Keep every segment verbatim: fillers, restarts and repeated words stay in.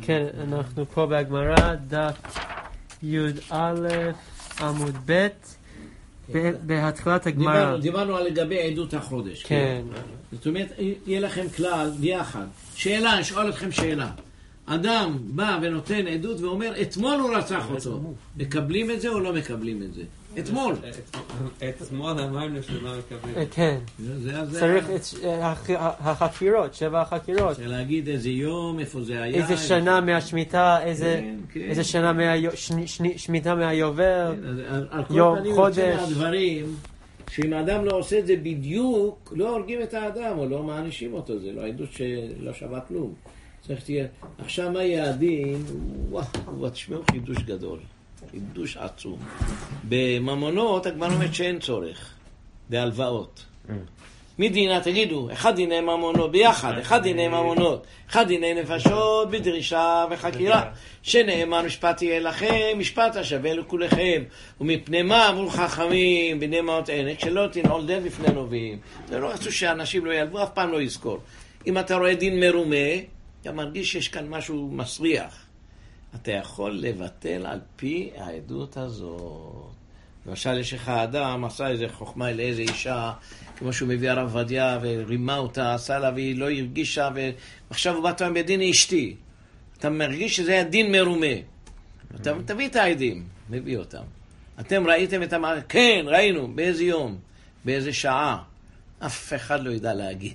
כן, אנחנו פה בהגמרא, דף י"א עמוד ב' בהתחלת הגמרא. דיברנו על לגבי עדות החודש. כן. זאת אומרת, יהיה לכם כלל ביחד. שאלה, אני שואל אתכם שאלה. אדם בא ונותן עדות ואומר, אתמול הוא רצח אותו. מקבלים את זה או לא מקבלים את זה? אתמול. אתמול אמרנו שלא מקבלים. כן. צריך החקירות, שבע החקירות. צריך להגיד איזה יום, איפה זה היה. איזה שנה מהשמיטה, איזה שנה שמיטה מהיובל, יום, חודש. הדברים שאם האדם לא עושה את זה בדיוק, לא הורגים את האדם או לא מענישים אותו. זה לא עדות שלא שווה כלום. צריך תהיה, עכשיו מה יהיה הדין? וואו, תשמעו חידוש גדול, חידוש עצום. בממונות הגמרא אומרת שאין צורך, בהלוואות. מדינה, תגידו, אחד דיני ממונות ביחד, אחד דיני ממונות, אחד דיני נפשות בדרישה וחקירה. שנאמר משפט יהיה לכם, משפט השווה לכולכם. ומפני מה אמרו חכמים בני מאות ענק, שלא תנעולדם בפני נביאים. זה לא רצו שאנשים לא ילוו, אף פעם לא יזכור. אם אתה רואה דין מרומה, אתה מרגיש שיש כאן משהו מסריח. אתה יכול לבטל על פי העדות הזאת. למשל, יש לך אדם, עשה איזה חוכמה לאיזה אישה, כמו שהוא מביא הרב עובדיה ורימה אותה, עשה לה והיא לא הרגישה, ועכשיו הוא בא טוען בדין אשתי. אתה מרגיש שזה היה דין מרומה. אתה תביא את העדים, מביא אותם. אתם ראיתם את המערכת? כן, ראינו. באיזה יום? באיזה שעה? אף אחד לא ידע להגיד.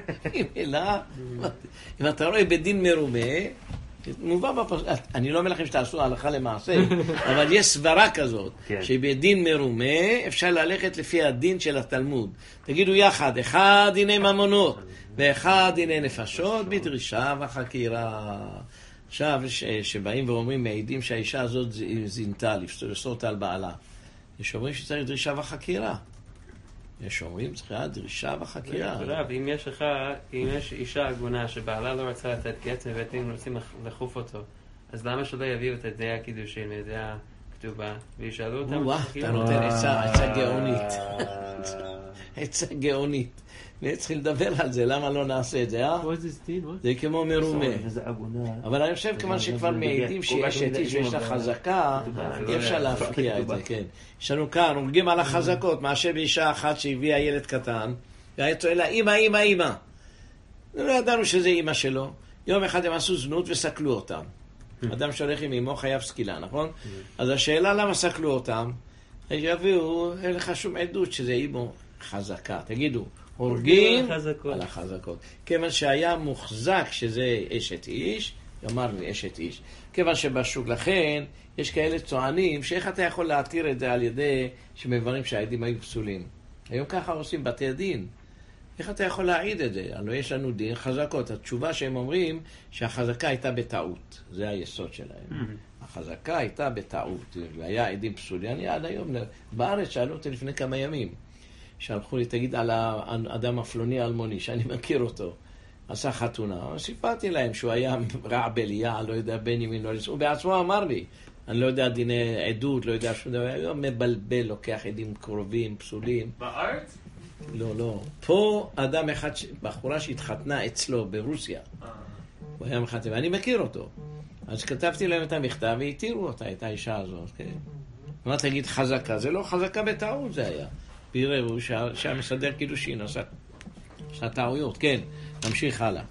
אם אתה רואה בדין מרומה, מובא בפסוק, אני לא אומר לכם שתעשו הלכה למעשה, אבל יש סברה כזאת, שבדין מרומה אפשר ללכת לפי הדין של התלמוד. תגידו יחד, אחד דיני ממונות ואחד דיני נפשות בדרישה וחקירה. עכשיו שבאים ואומרים מעידים שהאישה הזאת זינתה, לפסול אותה על בעלה, יש אומרים שצריך דרישה וחקירה. יש אומרים, צריכה דרישה וחקירה. רב, אם יש לך, אם יש אישה עגונה שבעלה לא רצה לתת גט ובעתים רוצים לחוף אותו, אז למה שלא יביאו את ידי הקידושין וידי הכתובה וישאלו אותם? וואו, אתה נותן עצה גאונית. עצה גאונית. וצריכים לדבר על זה, למה לא נעשה את זה, אה? זה כמו מרומה. אבל אני חושב כמובן שכבר מעידים שיש את איש ויש לה חזקה, אי אפשר להפקיע את זה, כן. יש לנו כאן, הורגים על החזקות, מאשר באישה אחת שהביאה ילד קטן, והיה צועק לה, אמא, אמא, אמא. לא ידענו שזה אמא שלו. יום אחד הם עשו זנות וסקלו אותם. אדם שהולך עם אמו חייב סקילה, נכון? אז השאלה למה סקלו אותם, יביאו, אין לך שום עדות שזה אמו חזקה. תגידו, הורגים על החזקות. כיוון שהיה מוחזק שזה אשת איש, אמר לי אשת איש. כיוון שבשוק לכן, יש כאלה צוענים, שאיך אתה יכול להתיר את זה על ידי שמברים שהעדים היו פסולים. היום ככה עושים בתי דין. איך אתה יכול להעיד את זה? הלוא יש לנו דין חזקות. התשובה שהם אומרים שהחזקה הייתה בטעות. זה היסוד שלהם. החזקה הייתה בטעות. והיה עדים פסולים. אני עד היום, בארץ שאלו אותי לפני כמה ימים. שהלכו לי, תגיד על האדם הפלוני אלמוני, שאני מכיר אותו, עשה חתונה. סיפרתי להם שהוא היה רע בליה, לא יודע, בן ימין, לא לסעו. הוא בעצמו אמר לי, אני לא יודע דיני עדות, לא יודע שום דבר, הוא מבלבל, לוקח עדים קרובים, פסולים. בארץ? לא, לא. פה אדם אחד, בחורה שהתחתנה אצלו ברוסיה, הוא היה מחתן, ואני מכיר אותו. אז כתבתי להם את המכתב והתירו אותה, את האישה הזאת. מה תגיד חזקה? זה לא חזקה בטעות, זה היה. ביררו שהמסדר קידושין עשה טעויות. כן, נמשיך הלאה.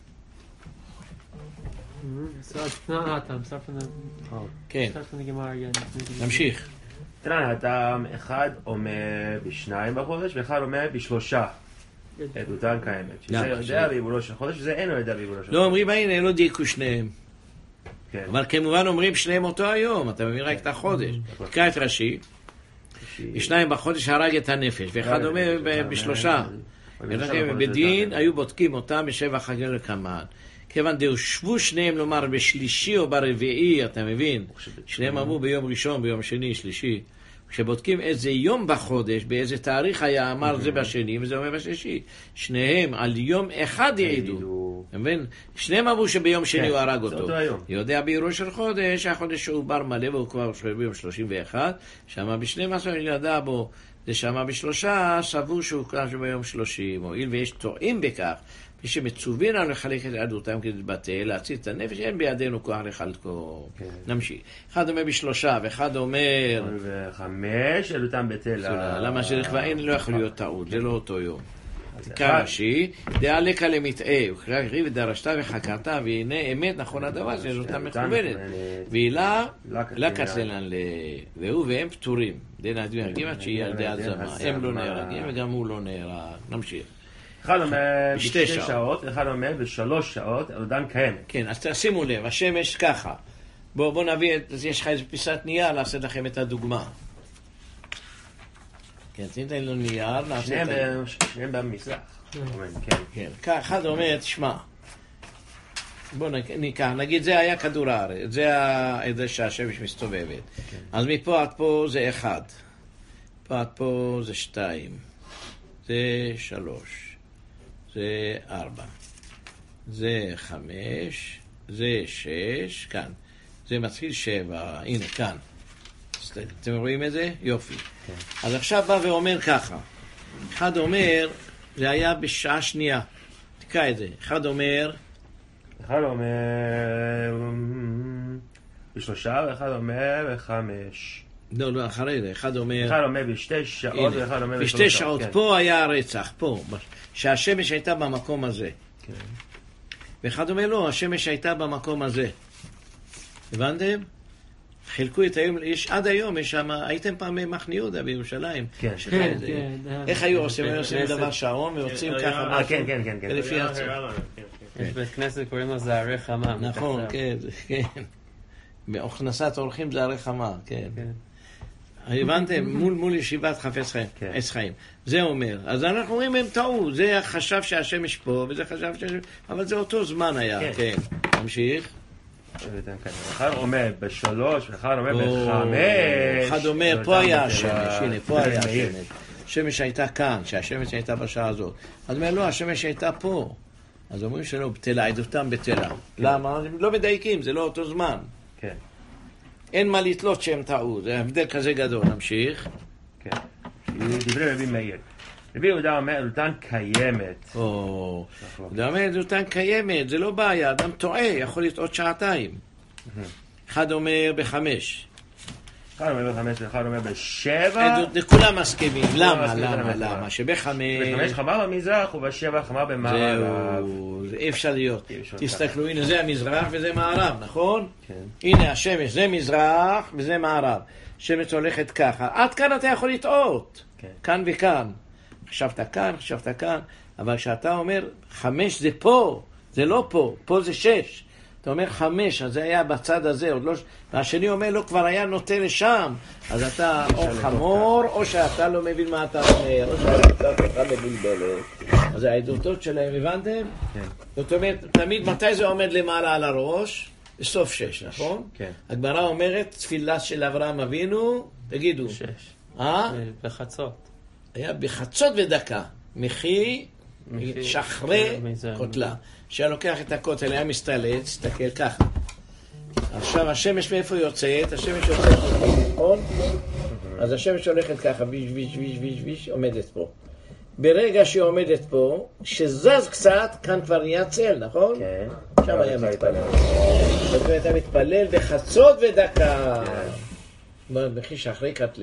כן, נמשיך. תראה, אדם אחד אומר בשניים בחודש ואחד אומר בשלושה. עדותן קיימת. שזה יודע בעיבולו של חודש וזה אין לו יודע בעיבולו של חודש. לא אומרים, הנה, לא דייקו שניהם. אבל כמובן אומרים שניהם אותו היום, אתה מבין רק את החודש. תקרא את רש"י. בשניים בחודש הרג את הנפש, ואחד אומר בשלושה. בדין היו בודקים אותם בשבע חגים לקמאן. כיוון דהושבו שניהם לומר בשלישי או ברביעי, אתה מבין? שניהם אמרו ביום ראשון, ביום שני, שלישי. כשבודקים איזה יום בחודש, באיזה תאריך היה אמר זה בשני, וזה אומר בשלישי. שניהם על יום אחד יעידו. אתה מבין? שניהם אמרו שביום שני הוא הרג אותו. יודע בעירו של חודש, החודש הוא בר מלא, והוא כבר ביום שלושים ואחת, שמה בשנים עשרה ידע בו, זה שמה בשלושה, סבור שהוא כאן ביום שלושים, הואיל ויש טועים בכך, מי שמצווין על לחלק את עדותם כדי להתבטל, להציל את הנפש, אין בידינו כוח לחלקו. נמשיך. אחד אומר בשלושה, ואחד אומר... וחמש, עדותם בטלה. למה שרכבה אין לא יכול להיות טעות, זה לא אותו יום. כרש"י, דעלך למטעה, וקרא ריב ודרשת וחקרת, והנה אמת נכון הדבר, שעדותם מכוונת. והילה, לקצלן, והוא והם פטורים. דין הדברים, עד שהיא ילדי הזמה. הם לא נהרגים וגם הוא לא נהרג. נמשיך. אחד אומר בשתי שעות, אחד אומר בשלוש שעות, עדותם קיימת. כן, אז תשימו לב, השמש ככה. בואו נביא, יש לך איזה פיסת נייר לעשות לכם את הדוגמה. כן, תניתן לו נייר, נעשה את זה. שניהם במזרח. כן, אחד אומר, תשמע, בואו ניקח, נגיד זה היה כדור הארץ, זה שהשמש מסתובבת. אז מפה עד פה זה אחד, פה עד פה זה שתיים, זה שלוש, זה ארבע, זה חמש, זה שש, כאן, זה מתחיל שבע, הנה כאן. אתם רואים את זה? יופי. אז עכשיו בא ואומר ככה. אחד אומר, זה היה בשעה שנייה. תקרא את זה. אחד אומר... אחד אומר בשלושה, ואחד אומר בחמש. לא, לא, אחרי זה. אחד אומר... אחד אומר בשתי שעות, ואחד אומר בשלוש שעות. בשתי שעות. פה היה הרצח, פה. שהשמש הייתה במקום הזה. ואחד אומר, לא, השמש הייתה במקום הזה. הבנתם? חילקו את היום, יש עד היום, יש שם, הייתם פעם במחנה יהודה בירושלים. כן, כן, כן. איך היו עושים? היו עושים דבר שעון ויוצאים ככה משהו. כן, כן, כן. ולפי עצמם. יש בית כנסת קוראים לו זערי חמה. נכון, כן, כן. בהכנסת אורחים זערי חמה, כן. הבנתם? מול ישיבת חפץ חיים, עץ חיים. זה אומר. אז אנחנו אומרים, הם טעו. זה חשב שהשמש פה, וזה חשב שהשמש... אבל זה אותו זמן היה, כן. תמשיך. אחד אומר בשלוש, אחד אומר בחמש. אחד אומר, פה היה השמש, הנה, פה היה השמש. השמש הייתה כאן, שהשמש הייתה בשעה הזאת. אז אומר, לא, השמש הייתה פה. אז אומרים שלא, בטלה, עדותם בטלה. למה? הם לא מדייקים, זה לא אותו זמן. כן. אין מה לתלות שהם טעו, זה הבדל כזה גדול. נמשיך. כן. דברי רבי מאיר. רבי יהודה אומר, עדותם קיימת. או, יהודה אומר, עדותם קיימת, זה לא בעיה, אדם טועה, יכול לטעות שעתיים. אחד אומר בחמש. אחד אומר בחמש, אחד אומר בשבע. כולם מסכימים, למה, למה, למה? שבחמש... בחמש חמה במזרח ובשבע חמה במערב. זהו, זה אי אפשר להיות. תסתכלו, הנה זה המזרח וזה מערב, נכון? הנה השמש, זה מזרח וזה מערב. שמש הולכת ככה. עד כאן אתה יכול לטעות. כאן וכאן. חשבת כאן, חשבת כאן, אבל כשאתה אומר חמש זה פה, זה לא פה, פה זה שש. אתה אומר חמש, אז זה היה בצד הזה, עוד לא... והשני אומר לו, כבר היה נוטה לשם. אז אתה או חמור, או שאתה לא מבין מה אתה אומר, או שאתה אתה מבלבלת. אז העדותות שלהם, הבנתם? כן. זאת אומרת, תמיד מתי זה עומד למעלה על הראש? בסוף שש, נכון? כן. הגמרא אומרת, תפילה של אברהם אבינו, תגידו. שש. אה? בחצות. היה בחצות ודקה, מחי, שחרי כותלה. שהיה לוקח את הכותל, היה מסתלט, תסתכל ככה. עכשיו השמש מאיפה יוצאת? השמש יוצאת, נכון? אז השמש הולכת ככה, ויש, ויש, ויש, ויש, ויש, עומדת פה. ברגע שהיא עומדת פה, שזז קצת, כאן כבר נהיה צל, נכון? כן. שם היה מתפלל. זאת אומרת, אתה מתפלל בחצות ודקה. מחי שחרי כותלה.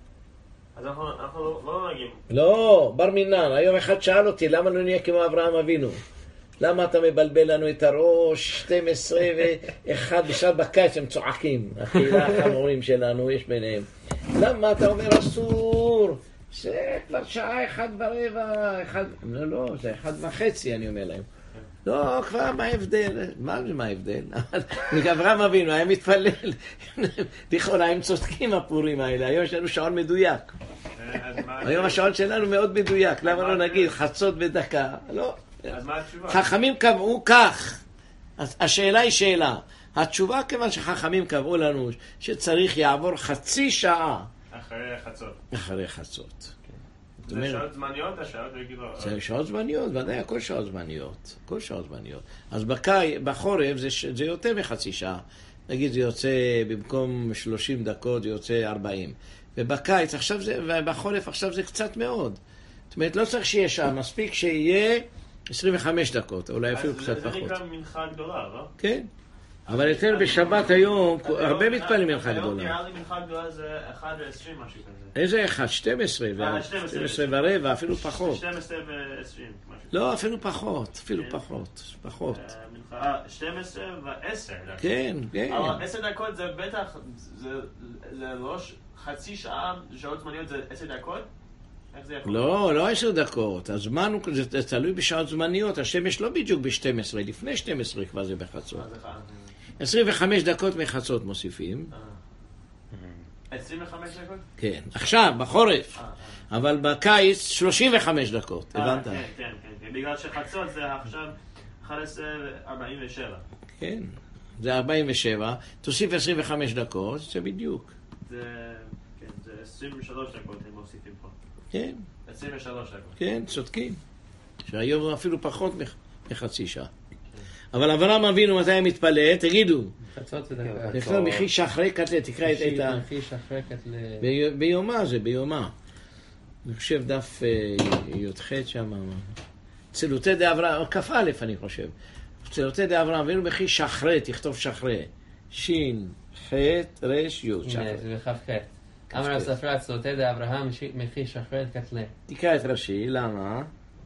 אז אנחנו לא נהגים. לא, בר מינן, היום אחד שאל אותי, למה לא נהיה כמו אברהם אבינו? למה אתה מבלבל לנו את הראש? שתים עשרה ואחד בשעת בקיץ הם צועקים. הקהילה החמורים שלנו, יש ביניהם. למה אתה אומר אסור? זה כבר שעה אחד ורבע, אחד... לא, לא, זה אחד וחצי, אני אומר להם. לא, כבר מה ההבדל? מה זה מה ההבדל? אברהם אבינו היה מתפלל. לכאורה הם צודקים הפורים האלה. היום יש לנו שעון מדויק. היום השעון שלנו מאוד מדויק. למה לא נגיד חצות בדקה? לא. אז מה התשובה? חכמים קבעו כך. השאלה היא שאלה. התשובה כיוון שחכמים קבעו לנו שצריך יעבור חצי שעה. אחרי חצות. אחרי חצות. זה שעות זמניות, השעות רגילות? זה שעות זמניות, ודאי, הכל שעות זמניות. הכל שעות זמניות. אז בקי, בחורף זה, זה יותר מחצי שעה. נגיד זה יוצא במקום שלושים דקות, זה יוצא ארבעים. ובקיץ עכשיו זה, ובחורף עכשיו זה קצת מאוד. זאת אומרת, לא צריך שיהיה שם, מספיק שיהיה עשרים וחמש דקות, אולי אפילו קצת פחות. זה נקרא מנחה גדולה, לא? כן. אבל יותר בשבת היום, הרבה מתפעלים מנחה גדולה. היום נראה לי מנחה גדולה זה אחת ועשרים משהו כזה. איזה אחד? שתים עשרה, שתים עשרה ורבע, אפילו פחות. שתים עשרה ועשרים משהו. לא, אפילו פחות, אפילו פחות, פחות. שתים עשרה ועשר. כן, כן. אבל עשר דקות זה בטח, זה לא חצי שעה, שעות זמניות זה עשר דקות? לא, לא עשר דקות. הזמן הוא, זה תלוי בשעות זמניות. השמש לא בדיוק ב-שתים עשרה, לפני שתים עשרה כבר זה בחצות. עשרים וחמש דקות מחצות מוסיפים. עשרים וחמש דקות? כן. עכשיו, בחורף. אבל בקיץ, שלושים וחמש דקות. הבנת? כן, כן, כן. בגלל שחצות זה עכשיו אחת עשרה ארבעים ושבע. כן. זה ארבעים ושבע. תוסיף עשרים וחמש דקות, זה בדיוק. זה, כן, זה עשרים ושלוש דקות הם מוסיפים פה. כן. עשרים ושלוש דקות. כן, צודקים. שהיום אפילו פחות מחצי שעה. אבל אברהם אבינו מתי הם מתפלל? תגידו. חצות זה דקה. נקרא מחי שחרי קטלה, תקרא את ה... מחי שחרי קטלה. ביומה זה, ביומה. אני חושב דף י"ח שם. צלותי דאברהם, כף א' אני חושב. צלותי דאברהם אבינו מחי שחרי, תכתוב שחרי. שין, ח', רש, י', שחרי. זה בכף ח'. אמר הספרה, צלותי דאברהם מחי שחרי קטלה. תקרא את רש"י, למה?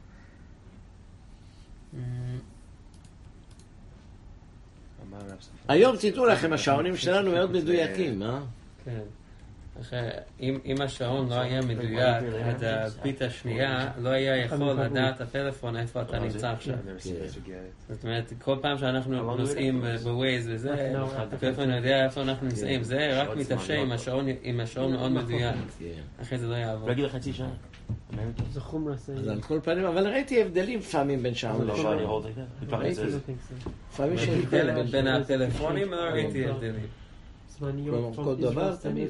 היום תדעו לכם, השעונים שלנו מאוד מדויקים, אה? כן. אם השעון לא היה מדויק עד הביט השנייה, לא היה יכול לדעת הפלאפון איפה אתה נמצא עכשיו. זאת אומרת, כל פעם שאנחנו נוסעים בווייז וזה, הפלאפון יודע איפה אנחנו נמצאים. זה רק מתאפשר עם השעון מאוד מדויק. אחרי זה לא יעבור. לא אגיד לך חצי שעה. זה חומרה סייג. אז על כל פנים, אבל ראיתי הבדלים פעמים בין שעון לשעון. לפעמים שהבדל בין הטלפונים, לא ראיתי הבדלים. זמניות, כל דבר, תמיד.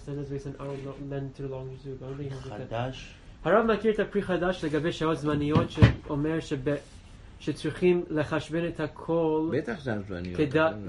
חדש. הרב מכיר את הפרי חדש לגבי שעות זמניות שאומר שצריכים לחשבן את הכל. בטח זה זמניות.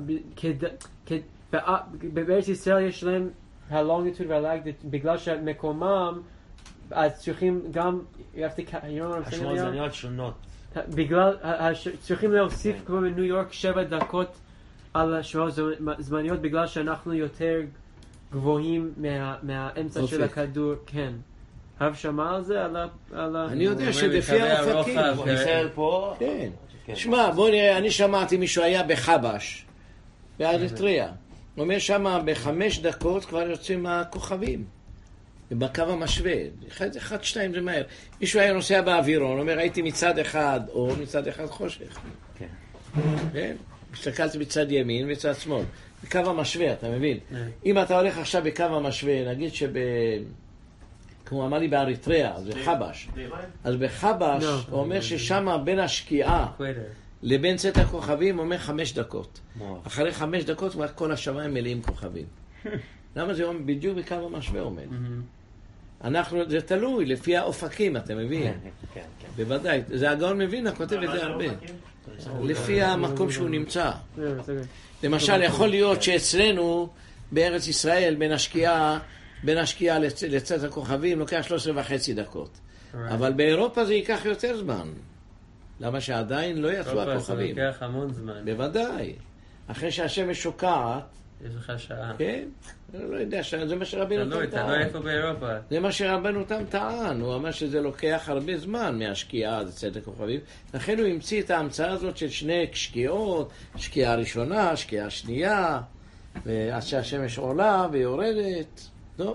בארץ ישראל יש להם הלונגיטוד והלאגיטוד, בגלל שמקומם, אז צריכים גם, השמות זמניות שונות. בגלל, צריכים להוסיף כמו בניו יורק שבע דקות על השעות זמניות, בגלל שאנחנו יותר גבוהים מהאמצע של הכדור, כן. הרב שמע על זה? אני יודע שלפי האופקים. ישראל פה? כן. שמע, בוא נראה, אני שמעתי מישהו היה בחבש, באריתריאה. הוא אומר שמה בחמש דקות כבר יוצאים הכוכבים. בקו המשווה. אחד, אחד, שתיים זה מהר. מישהו היה נוסע באווירון, אומר, הייתי מצד אחד, או מצד אחד חושך. כן. כן? הסתכלתי בצד ימין ובצד שמאל. בקו המשווה, אתה מבין? אם אתה הולך עכשיו בקו המשווה, נגיד שב... כמו אמר לי באריתריאה, זה חבש. אז בחבש, הוא אומר ששם בין השקיעה לבין צאת הכוכבים, הוא אומר חמש דקות. אחרי חמש דקות, כל השמיים מלאים כוכבים. למה זה בדיוק בקו המשווה עומד? אנחנו, זה תלוי, לפי האופקים, אתה מבין? כן, כן. בוודאי. זה הגאון מבין, הכותב את זה הרבה. לפי המקום שהוא נמצא. למשל, יכול להיות שאצלנו, בארץ ישראל, בין השקיעה, בין השקיעה לצאת הכוכבים, לוקח שלוש עשרה וחצי דקות. אבל באירופה זה ייקח יותר זמן. למה שעדיין לא יצאו הכוכבים? זה לוקח המון זמן. בוודאי. אחרי שהשמש שוקעת, יש לך שעה. כן, אני לא יודע, זה מה שרבינו תם טען. אתה לא איפה באירופה. זה מה שרבינו תם טען, הוא אמר שזה לוקח הרבה זמן מהשקיעה עד צאת הכוכבים, לכן הוא המציא את ההמצאה הזאת של שני שקיעות, שקיעה ראשונה, שקיעה שנייה, עד שהשמש עולה ויורדת, לא?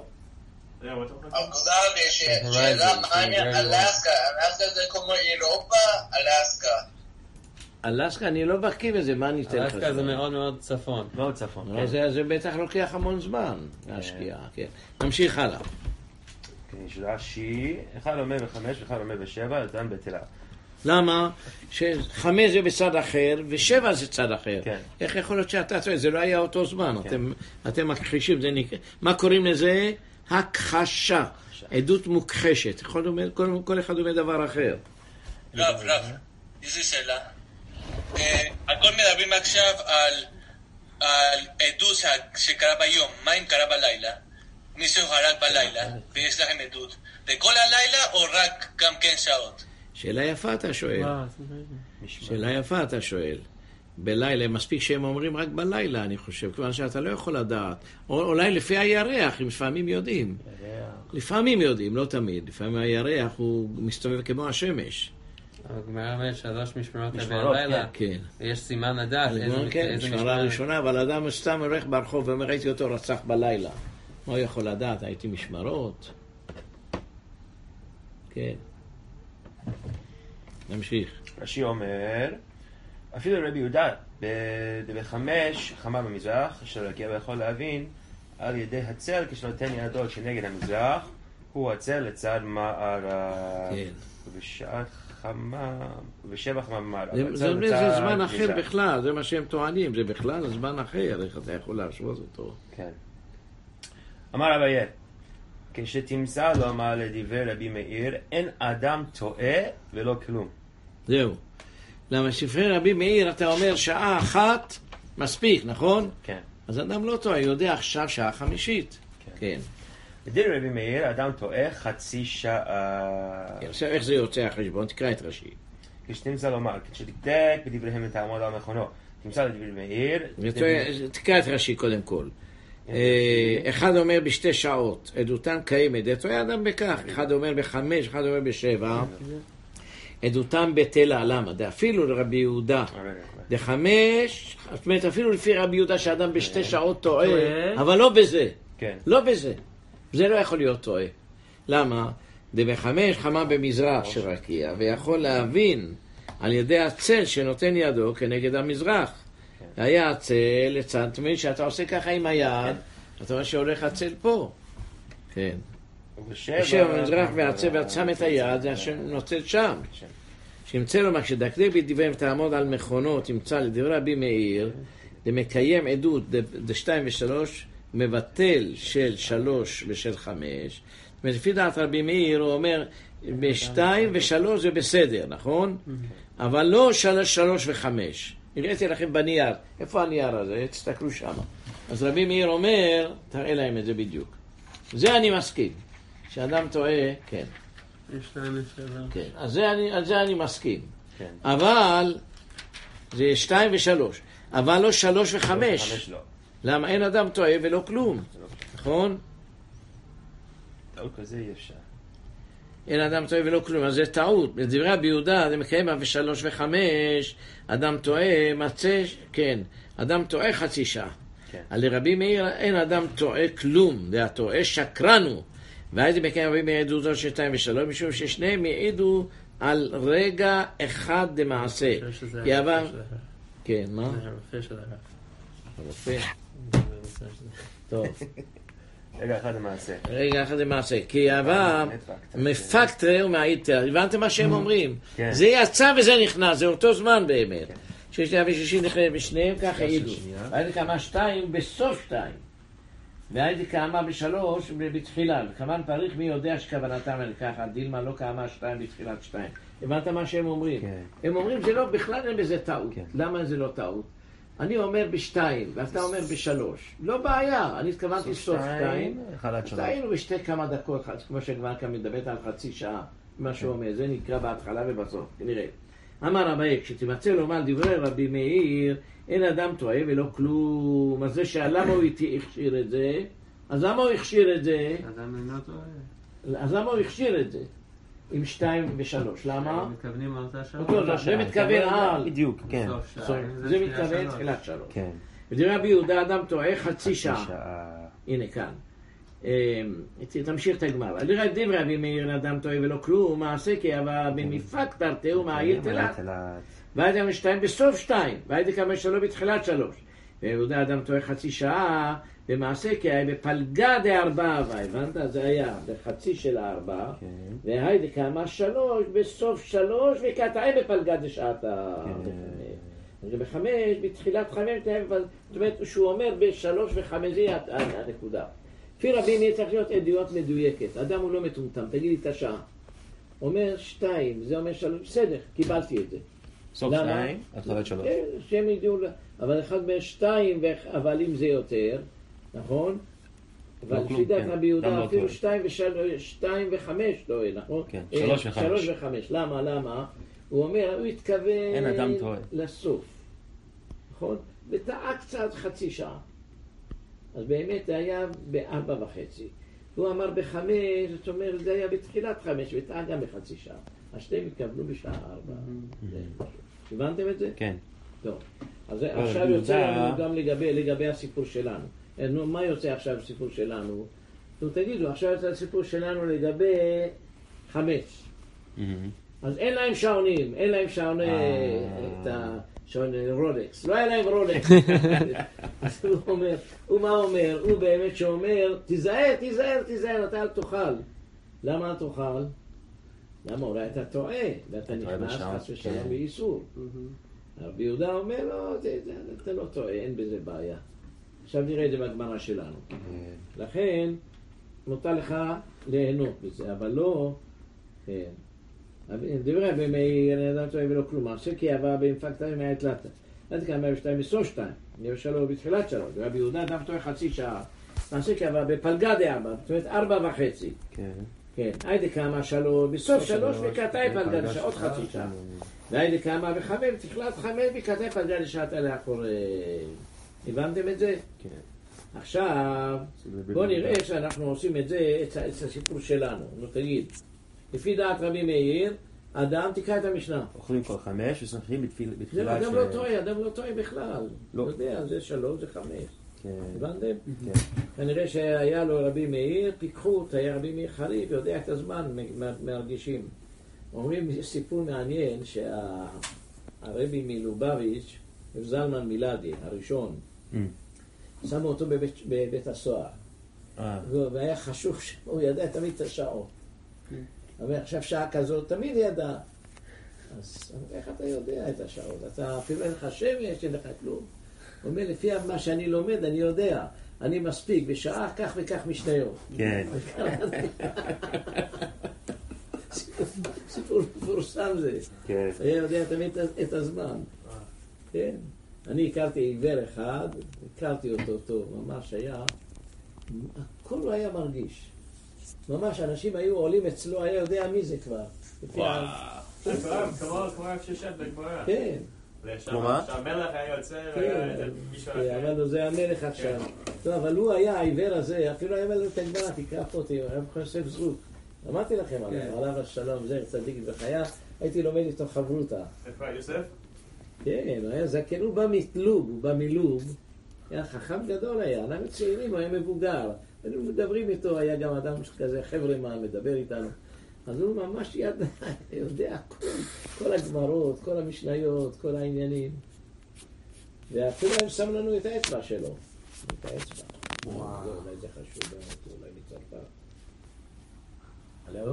אגודל, שאלה מעניין, אלסקה, אלסקה זה כמו אירופה, אלסקה. אלסקה, אני לא בקיא בזה, מה אני אתן לך? אלסקה זה מאוד מאוד צפון. מאוד צפון, כן. זה, זה בטח לוקח המון זמן, להשקיע, כן. נמשיך הלאה. כן, יש רש"י, אחד עומד בחמש ואחד עומד בשבע, דן בתלה. למה? שחמש זה בצד אחר, ושבע זה צד אחר. כן. איך יכול להיות שאתה טועה? זה לא היה אותו זמן. כן. אתם, אתם מכחישים, זה נקרא. מה קוראים לזה? הכחשה. עדות מוכחשת. כל, כל, כל אחד אומר דבר אחר. רב, רב, איזו שאלה. הכל מדברים עכשיו על, על עדות שקרה ביום. מה אם קרה בלילה? מישהו הרג בלילה, ויש לכם עדות. בכל הלילה או רק גם כן שעות? שאלה יפה אתה שואל. שאלה יפה אתה שואל. בלילה, מספיק שהם אומרים רק בלילה, אני חושב, כיוון שאתה לא יכול לדעת. או, אולי לפי הירח, הם לפעמים יודעים. לפעמים יודעים, לא תמיד. לפעמים הירח הוא מסתובב כמו השמש. הגמרא אומרת שלוש משמרות בלילה, כן. יש סימן לדעת איזה משמרה ראשונה, אבל אדם סתם הולך ברחוב ואומר, ראיתי אותו רצח בלילה. מה הוא יכול לדעת? הייתי משמרות. כן. נמשיך. רש"י אומר, אפילו רבי יהודה, בחמש, חמה במזרח, של רקיע יכול להבין, על ידי הצל כשנותן ידו שנגד המזרח, הוא הצל לצד מערב. כן. ובשעת חמה, ובשבע חמה במערב. זה זמן אחר בכלל, זה מה שהם טוענים, זה בכלל זמן אחר, איך אתה יכול להשוות אותו. כן. אמר אביי, כשתמצא לו מה לדברי רבי מאיר, אין אדם טועה ולא כלום. זהו. למה ספרי רבי מאיר אתה אומר שעה אחת מספיק, נכון? כן. אז אדם לא טועה, יודע עכשיו שעה חמישית. כן. כן. בדברי רבי מאיר, אדם טועה חצי שעה. כן, עכשיו איך זה יוצא החשבון? תקרא את רש"י. כשתמצא לומר, כשתקדק בדבריהם ותעמוד על מכונו, תמצא לדברי מאיר. תקרא את רש"י קודם כל. אחד אומר בשתי שעות, עדותן קיימת, דטועה אדם בכך, אחד אומר בחמש, אחד אומר בשבע, עדותם בטלה, למה? זה אפילו לרבי יהודה, זה חמש, זאת אומרת אפילו לפי רבי יהודה שאדם בשתי שעות טועה, אבל לא בזה, לא בזה, זה לא יכול להיות טועה. למה? זה בחמש חמה במזרח של רקיע, ויכול להבין על ידי הצל שנותן ידו כנגד המזרח. היה הצל לצד, זאת אומרת שאתה עושה ככה עם היד, אתה אומר שהולך הצל פה. כן. בשבע במזרח והצל ואת שם את היד, זה נוצל שם. שימצא לו מה כשדקדק בדבריהם תעמוד על מכונו, תמצא לדברי רבי מאיר, זה מקיים עדות, זה שתיים ושלוש, מבטל של שלוש ושל חמש. זאת אומרת, לפי דעת רבי מאיר הוא אומר, בשתיים ושלוש זה בסדר, נכון? אבל לא שלוש, שלוש וחמש. הראיתי לכם בנייר. איפה הנייר הזה? תסתכלו שם. אז רבי מאיר אומר, תראה להם את זה בדיוק. זה אני מסכים. שאדם טועה, כן. יש להם שאלה. כן. אז זה אני, על זה אני מסכים. כן. אבל, זה שתיים ושלוש. אבל לא שלוש וחמש. חמש לא. למה? אין אדם טועה ולא כלום. נכון? טעות כזה אי אפשר. אין אדם טועה ולא כלום, אז זה טעות. בדברי רבי יהודה, זה מקיים בשלוש וחמש, אדם טועה, מצא, כן, אדם טועה חצי שעה. כן. על רבי מאיר אין אדם טועה כלום, זה הטועה שקרנו. והייתי מקיים רבי מאיר עדותו של שתיים ושלוש, משום ששניהם העידו על רגע אחד דמעשה. כי עבר... כן, מה? זה הרופא של הרב. הרופא. טוב. רגע אחד למעשה. רגע אחד למעשה. כי עבר מפקטרי ומעיד. הבנתם מה שהם אומרים? זה יצא וזה נכנס, זה אותו זמן באמת. שיש לי אבי שישי נכנס בשניהם, ככה העידו. והייתי כמה שתיים בסוף שתיים. והייתי כמה בשלוש בתחילה. כמה פריך מי יודע שכוונתם אל ככה, דילמה לא כמה שתיים בתחילת שתיים. הבנת מה שהם אומרים? הם אומרים זה לא, בכלל אין בזה טעות. למה זה לא טעות? אני אומר בשתיים, ואתה אומר בשלוש. לא בעיה, אני התכוונתי סוף שתיים. שתיים ובשתי כמה דקות, כמו שכבר כאן מדברת על חצי שעה, מה שהוא אומר, זה נקרא בהתחלה ובסוף, נראה. אמר רבי, כשתמצא לומר דברי רבי מאיר, אין אדם טועה ולא כלום. אז זה שלמה הוא הכשיר את זה? אז למה הוא הכשיר את זה? אדם אינו טועה. אז למה הוא הכשיר את זה? עם שתיים ושלוש, למה? מתכוונים על אותה שעה? זה מתכוון על... בדיוק, כן. זה מתכוון תחילת שלוש. ודברי רבי יהודה אדם טועה חצי שעה. הנה כאן. תמשיך את הגמרא. דברי רבי מאיר אדם טועה ולא כלום, מעשה כי אבל במפק תרתהו מהעיר תלת. והייתי כמה שתיים בסוף שתיים, והייתי כמה שלוש בתחילת שלוש. ויהודה אדם טועה חצי שעה, במעשה כי היה בפלגה דארבעה, הבנת? זה היה בחצי של הארבעה, והייתי כמה שלוש בסוף שלוש, וכתאי בפלגה דשעתה. בחמש, בתחילת חמש, זאת אומרת שהוא אומר בשלוש וחמש, זה הנקודה. לפי רבים יהיה צריך להיות עדויות מדויקת. אדם הוא לא מטומטם, תגיד לי את השעה. אומר שתיים, זה אומר שלוש, בסדר, קיבלתי את זה. סוף שתיים, התחלת שלוש. כן, שהם ידעו, אבל אחד משתיים, אבל אם זה יותר, נכון? אבל לפי דעת רבי יהודה אפילו שתיים וחמש לא יהיה, נכון? כן, שלוש וחמש. שלוש וחמש. למה? למה? הוא אומר, הוא התכוון לסוף. נכון? וטעה קצת חצי שעה. אז באמת זה היה בארבע וחצי. הוא אמר בחמש, זאת אומרת, זה היה בתחילת חמש, וטעה גם בחצי שעה. השתיים התכוונו בשעה ארבע. הבנתם את זה? כן. טוב. אז עכשיו יוצא לנו גם לגבי הסיפור שלנו. נו, מה יוצא עכשיו הסיפור שלנו? נו, תגידו, עכשיו יוצא הסיפור שלנו לגבי חמש. אז אין להם שעונים, אין להם שעוני את השעון רולקס. לא היה להם רולקס. אז הוא אומר, הוא מה אומר? הוא באמת שאומר, תיזהר, תיזהר, תיזהר, אתה אל תאכל. למה אל תאכל? למה? אולי אתה טועה, ואתה נכנס חס ושלום באיסור. רבי יהודה אומר, לא, אתה לא טועה, אין בזה בעיה. עכשיו נראה את זה בגמרא שלנו. לכן, מותר לך ליהנות בזה, אבל לא, כן. דברי רבי מאיר, אדם טועה ולא כלום. עשה כי אהבה באינפקטה מהעת לטה. עד כאן מאה ושתיים מסוף שתיים. נראה שלו בתחילת שלו. רבי יהודה אדם טועה חצי שעה. עשה כי אהבה בפלגה דארבע, זאת אומרת ארבע וחצי. כן. כן. הייתי כמה שלו בסוף שלוש וקטעי פלגה לשעה, עוד חצי שעה. והייתי כמה וחמש, תחילת חמש וקטעי פלגה לשעת אלה אחרי. הבנתם את זה? כן. עכשיו, בואו נראה שאנחנו עושים את זה, את הסיפור שלנו. נו תגיד, לפי דעת רבי מאיר, אדם תקרא את המשנה. אוכלים כל חמש ושמחים בתחילת של... אדם לא טועה, אדם לא טועה בכלל. לא יודע, זה שלוש, זה חמש. הבנתם? כן. כנראה שהיה לו רבי מאיר, פיקחות, היה רבי מאיר חריף, יודע את הזמן, מרגישים. אומרים סיפור מעניין שהרבי מלובביץ', זלמן מילדי, הראשון, שמו אותו בבית הסוהר. והיה חשוב שהוא ידע תמיד את השעות. אבל עכשיו שעה כזאת תמיד ידע. אז איך אתה יודע את השעות? אתה אפילו אין לך שמש, אין לך כלום. הוא אומר, לפי מה שאני לומד, אני יודע. אני מספיק, בשעה כך וכך משניות. כן. סיפור מפורסם זה. כן. היה יודע תמיד את הזמן. כן. אני הכרתי עיוור אחד, הכרתי אותו טוב, ממש היה, הכל הוא היה מרגיש. ממש אנשים היו עולים אצלו, היה יודע מי זה כבר. וואו. כמו איפה ששת בגמרא. כן. שהמלך היה יוצא, היה מישהו אחר. אבל זה המלך עכשיו. טוב, אבל הוא היה העיוור הזה, אפילו היה מלך את הגמרא, תקרא פה אותי, היה חושף זכות. אמרתי לכם עליו, עליו השלום, זר צדיק בחיה, הייתי לומד איתו חברותה. איפה, יוסף? כן, הוא היה זקן, הוא בא מתלוב, הוא בא מלוב, היה חכם גדול היה, אנחנו צעירים, הוא היה מבוגר, היינו מדברים איתו, היה גם אדם כזה, חבר'ה מה, מדבר איתנו, אז הוא ממש ידע, יודע כל, כל הגמרות, כל המשניות, כל העניינים, ואפילו הם שם לנו את האצבע שלו, את האצבע. וואו. אולי זה חשוב באמת, אולי מצרפת. הלו?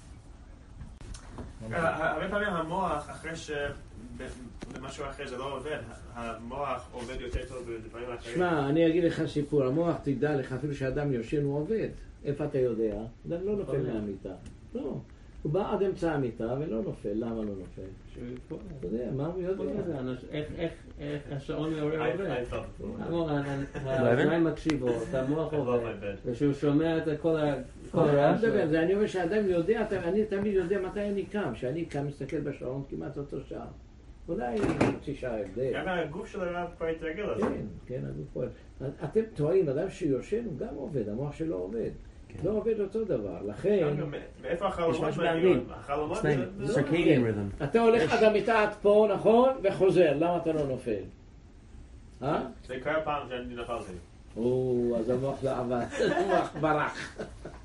הרבה פעמים המוח, אחרי ש... במשהו אחר זה לא עובד, המוח עובד יותר טוב בדברים אחרים. שמע, אני אגיד לך סיפור, המוח תדע לך, אפילו שאדם יושן הוא עובד. איפה אתה יודע? אדם לא נופל מהמיטה. לא. הוא בא עד אמצע המיטה ולא נופל. למה לא נופל? אתה יודע, מה הוא יודע? איך השעון מעורר עובד? הזמן מקשיבו, המוח עובד, ושהוא שומע את כל הרעש. אני אומר שהאדם יודע, אני תמיד יודע מתי אני קם, שאני קם מסתכל בשעון כמעט אותו שעה. אולי חצי שעה הבדל. גם הגוף של הרב כבר התרגל לזה. כן, כן, הגוף פועל. אתם טועים, אדם שיושן הוא גם עובד, המוח שלו עובד. לא עובד אותו דבר, לכן... מאיפה החלומות מעניין? החלומות זה... אתה הולך עד המיטה עד פה, נכון? וחוזר, למה אתה לא נופל? אה? זה קרה פעם שאני נפלתי. או, אז המוח לא עבד, המוח ברח.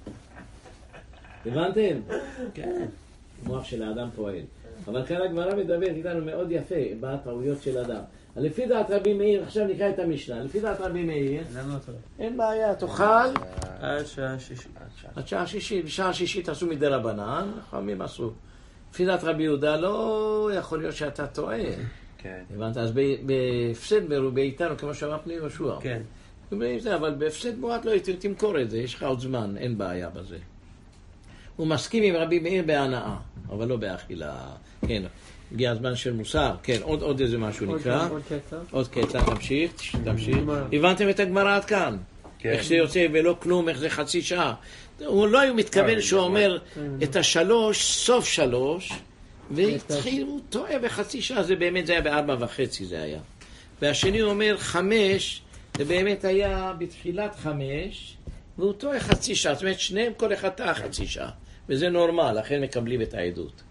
הבנתם? כן. המוח של האדם פועל. אבל כאן הגמרא מדברת איתנו מאוד יפה בטעויות של אדם. לפי דעת רבי מאיר, עכשיו נקרא את המשנה, לפי דעת רבי מאיר, אין בעיה, תאכל עד שעה שישית. עד שעה שישית, בשעה שישית עשו מדי רבנן, חכמים עשו. לפי דעת רבי יהודה לא יכול להיות שאתה טועה. כן. הבנת? אז בהפסד מרובה איתנו, כמו שאמר פני יהושע. כן. אבל בהפסד מועט לא תמכור את זה, יש לך עוד זמן, אין בעיה בזה. הוא מסכים עם רבי מאיר בהנאה, אבל לא באכילה. כן, הגיע הזמן של מוסר. כן, עוד, עוד איזה משהו נקרא. עוד קטע. עוד קטע, תמשיך, תמשיך. הבנתם את הגמרא עד כאן? איך זה יוצא ולא כלום, איך זה חצי שעה. הוא לא היה מתכוון שהוא אומר את השלוש, סוף שלוש, והתחיל, הוא טועה בחצי שעה, זה באמת זה היה בארבע וחצי זה היה. והשני אומר חמש, זה באמת היה בתחילת חמש, והוא טועה חצי שעה, זאת אומרת שניהם כל אחד טעה חצי שעה, וזה נורמל, לכן מקבלים את העדות.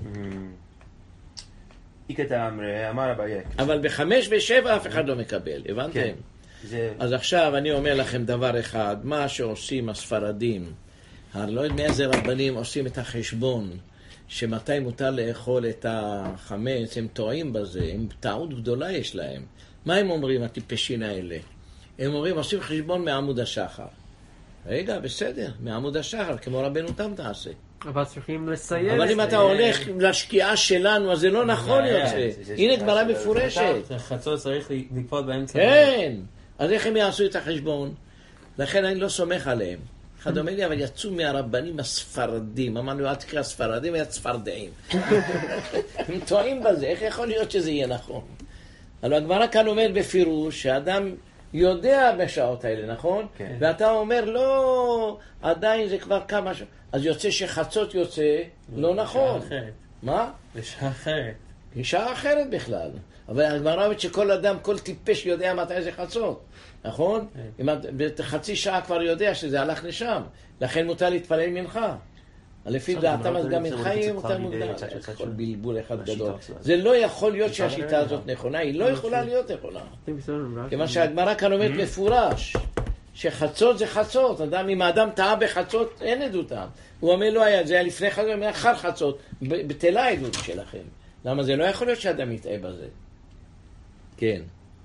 אמר אביי. אבל בחמש ושבע אף אחד לא מקבל, הבנתם? אז עכשיו אני אומר לכם דבר אחד, מה שעושים הספרדים, אני לא יודע מאיזה רבנים עושים את החשבון, שמתי מותר לאכול את החמץ, הם טועים בזה, הם טעות גדולה יש להם. מה הם אומרים, הטיפשים האלה? הם אומרים, עושים חשבון מעמוד השחר. רגע, בסדר, מעמוד השחר, כמו רבנו תם תעשה. אבל צריכים לסיים. אבל אם אתה הולך לשקיעה שלנו, אז זה לא נכון יוצא. הנה גמרא מפורשת. חצות צריך לקפול באמצע. כן, אז איך הם יעשו את החשבון? לכן אני לא סומך עליהם. אחד אומר לי, אבל יצאו מהרבנים הספרדים. אמרנו, אל תקרא ספרדים, היה צפרדעים. הם טועים בזה, איך יכול להיות שזה יהיה נכון? אבל הגמרא כאן אומר בפירוש, שאדם יודע בשעות האלה, נכון? כן. ואתה אומר, לא, עדיין זה כבר כמה שעות. אז יוצא שחצות יוצא, לא נכון. בשעה אחרת. מה? בשעה אחרת. בשעה אחרת בכלל. אבל הגמרא אומרת שכל אדם, כל טיפש יודע מתי זה חצות. נכון? אם בחצי שעה כבר יודע שזה הלך לשם. לכן מותר להתפלל מנחה. לפי דעתם אז גם מנחה יהיה מותר מוקדם. כל בלבול אחד גדול. זה לא יכול להיות שהשיטה הזאת נכונה. היא לא יכולה להיות נכונה. כיוון שהגמרא כאן אומרת מפורש. שחצות זה חצות. אדם, אם האדם טעה בחצות, אין עדותם. הוא אומר לא היה, זה היה לפני חצות, זה היה אחר חצות. בטלה העדות שלכם. למה זה לא יכול להיות שאדם יטעה בזה? כן.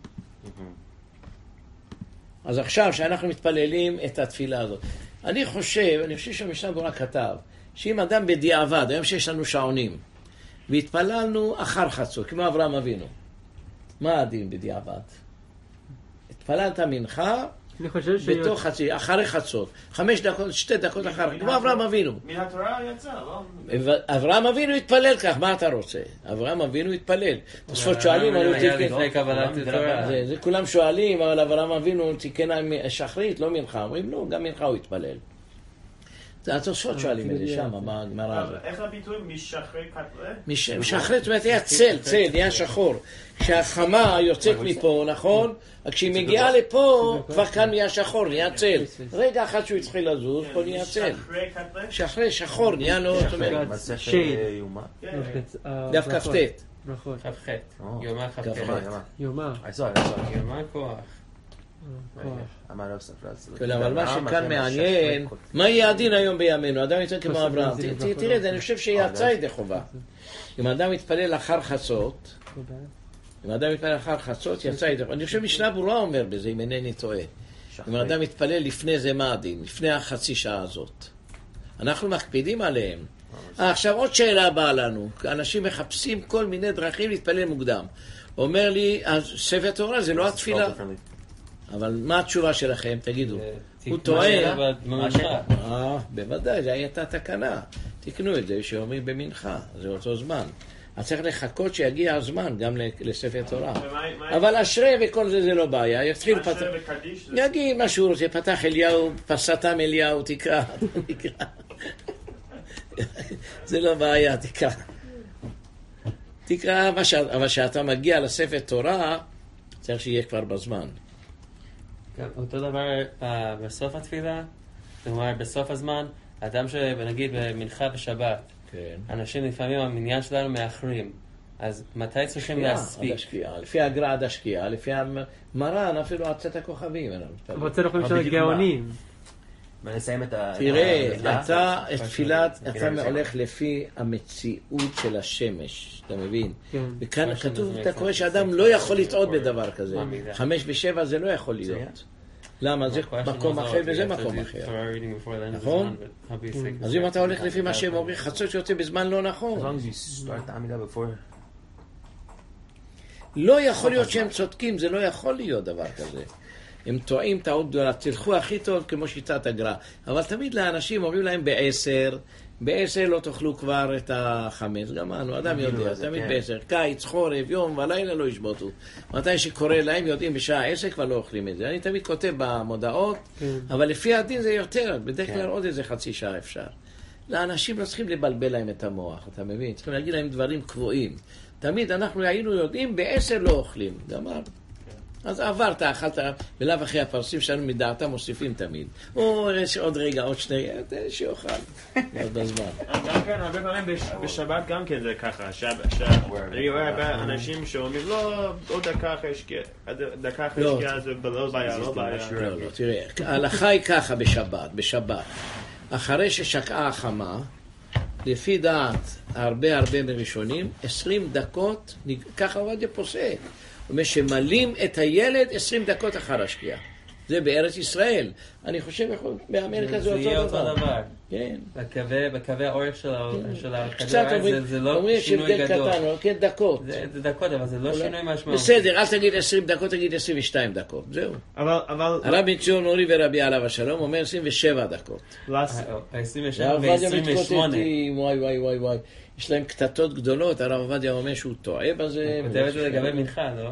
אז עכשיו שאנחנו מתפללים את התפילה הזאת, אני חושב, אני חושב שהמשנה ברורה כתב, שאם אדם בדיעבד, היום שיש לנו שעונים, והתפללנו אחר חצות, כמו אברהם אבינו, מה הדין בדיעבד? התפללת מנחה, בתוך חצי, אחרי חצות, חמש דקות, שתי דקות אחר, כמו אברהם אבינו. מן התורה יצא, לא? אברהם אבינו התפלל כך, מה אתה רוצה? אברהם אבינו התפלל. תוספות שואלים, זה כולם שואלים, אבל אברהם אבינו תיקן שחרית, לא מנחה. אומרים, לא, גם מנחה הוא התפלל. התוספות שואלים את זה שם, מה הגמרא הזאת. איך הביטוי משחרית כתלה? משחרית, זאת אומרת, היה צל, צל, היה שחור. כשהחמה יוצאת מפה, נכון? כשהיא מגיעה לפה, כבר כאן נהיה שחור, נהיה צל. רגע אחת שהוא התחיל לזוז, פה נהיה צל. שחרי, שחור, נהיה לו, זאת אומרת. דף כ"ט. כ"ח. יומא כ"ח. יומא. יומא כוח. אבל מה שכאן מעניין, מה יהיה הדין היום בימינו? אדם יתפלל כמו אברהם. תראה, אני חושב שיצא ידי חובה. אם אדם יתפלל אחר חצות, אם אדם יתפלל אחר חצות, יצא ידי חובה. אני חושב משנה ברורה אומר בזה, אם אינני טועה. אם אדם יתפלל לפני זה, מה הדין? לפני החצי שעה הזאת. אנחנו מקפידים עליהם. עכשיו עוד שאלה באה לנו. אנשים מחפשים כל מיני דרכים להתפלל מוקדם. אומר לי, ספר תורה זה לא התפילה. אבל מה התשובה שלכם? תגידו. הוא טועה. אה, בוודאי, זה הייתה תקנה. תקנו את זה שאומרים במנחה, זה אותו זמן. אז צריך לחכות שיגיע הזמן גם לספר תורה. אבל אשרי וכל זה זה לא בעיה. יתחיל פתח... יגיד מה שהוא רוצה, פתח אליהו, פסתם אליהו, תקרא. זה לא בעיה, תקרא. תקרא, אבל כשאתה מגיע לספר תורה, צריך שיהיה כבר בזמן. אותו דבר בסוף התפילה, זאת אומרת בסוף הזמן, האדם שנגיד במנחה בשבת, אנשים לפעמים המניין שלנו מאחרים, אז מתי צריכים להספיק? לפי הגרע עד השקיעה, לפי המרן, אפילו עד צאת הכוכבים. רוצה לכם של גאונים. ונסיים את ה... תראה, אתה תפילת, אתה הולך לפי המציאות של השמש, אתה מבין? וכאן כתוב, אתה קורא שאדם לא יכול לטעות בדבר כזה. חמש ושבע זה לא יכול להיות. למה? זה מקום אחר וזה מקום אחר. נכון? אז אם אתה הולך לפי מה שהם אומרים, חצות שיוצא בזמן לא נכון. לא יכול להיות שהם צודקים, זה לא יכול להיות דבר כזה. הם טועים טעות גדולה, תלכו הכי טוב כמו שיטת הגר"א. אבל תמיד לאנשים אומרים להם בעשר, בעשר לא תאכלו כבר את החמץ, גמרנו, אדם יודע, תמיד בעשר, קיץ, חורף, יום ולילה לא ישבותו. מתי שקורא להם יודעים בשעה עשר כבר לא אוכלים את זה. אני תמיד כותב במודעות, אבל לפי הדין זה יותר, בדרך כלל עוד איזה חצי שעה אפשר. לאנשים לא צריכים לבלבל להם את המוח, אתה מבין? צריכים להגיד להם דברים קבועים. תמיד אנחנו היינו יודעים, בעשר לא אוכלים, גמר. אז עברת, אכלת, ולאו אחרי הפרסים שלנו מדעתם מוסיפים תמיד. או יש עוד רגע, עוד שני, שיוכל. עוד בזמן. גם כן, הרבה פעמים בשבת גם כן זה ככה. אני רואה הרבה אנשים שאומרים, לא, עוד דקה אחרי שקיעה. דקה אחרי שקיעה זה לא בעיה, לא בעיה. לא, לא, תראה, ההלכה היא ככה בשבת, בשבת. אחרי ששקעה החמה, לפי דעת הרבה הרבה מראשונים, עשרים דקות, ככה עובדיה פוסק. אומר שמלים את הילד עשרים דקות אחר השקיעה. זה בארץ ישראל. אני חושב, באמריקה זה אותו דבר. כן. בקווי האורך של הכדור, זה לא שינוי גדול. כן, דקות. זה דקות, אבל זה לא שינוי משמעותי. בסדר, אל תגיד עשרים דקות, תגיד עשרים ושתיים דקות. זהו. הרבי ציון אורי ורבי עליו השלום אומר עשרים ושבע דקות. עשרים ושבע ו-עשרים ושמונה. וואי וואי וואי וואי. יש להם קטטות גדולות, הרב עובדיה אומר שהוא טועה בזה. הוא כותב את זה לגבי מנחה, לא?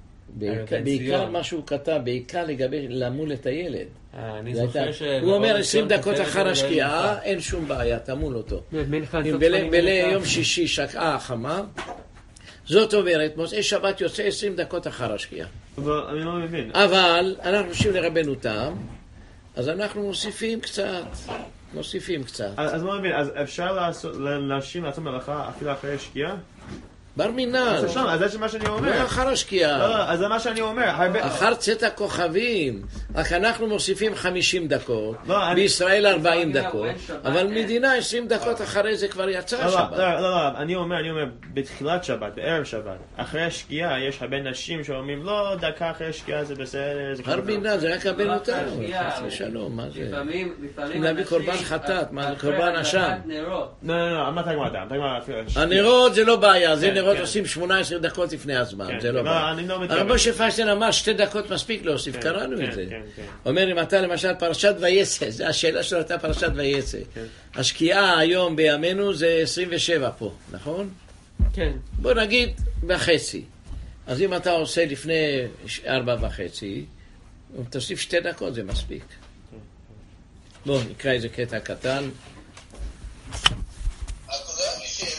בעיקר מה שהוא כתב, בעיקר לגבי למול את הילד. אני זוכר ש... הוא אומר עשרים דקות אחר השקיעה, אין שום בעיה, תמול אותו. אם ביום שישי שקעה החמה, זאת אומרת, מוצאי שבת יוצא עשרים דקות אחר השקיעה. אבל אני לא מבין. אבל אנחנו חושבים לרבנו תם, אז אנחנו מוסיפים קצת. מוסיפים קצת. אז לא מבין, אז אפשר להשאיר לעשות מלאכה אפילו אחרי השקיעה? בר מינן. אז זה מה שאני אומר. לא אחר השקיעה. לא, אז זה מה שאני אומר. אחר צאת הכוכבים. רק אנחנו מוסיפים חמישים דקות. בישראל ארבעים דקות. אבל מדינה עשרים דקות אחרי זה כבר יצא השבת. לא, לא, לא. אני אומר, אני אומר, בתחילת שבת, בערב שבת, אחרי השקיעה יש הרבה נשים שאומרים, לא, דקה אחרי השקיעה זה בסדר. בר מינן, זה רק הבן אותנו. שלום, מה זה? לפעמים, לפעמים להביא קורבן חטאת, מה זה קורבן אשם? לא, לא, לא, מה תגמר אדם? הנרות זה לא בעיה, זה נרות עושים שמונה עשרה דקות לפני הזמן, זה לא בעיה. הרב משה פיינשטיין אמר שתי דקות מספיק להוסיף, קראנו את זה. אומר אם אתה למשל פרשת ויצא, זה השאלה שלו הייתה פרשת ויצא. השקיעה היום בימינו זה עשרים ושבע פה, נכון? כן. בוא נגיד בחצי. אז אם אתה עושה לפני ארבע וחצי, תוסיף שתי דקות, זה מספיק. בואו נקרא איזה קטע קטן.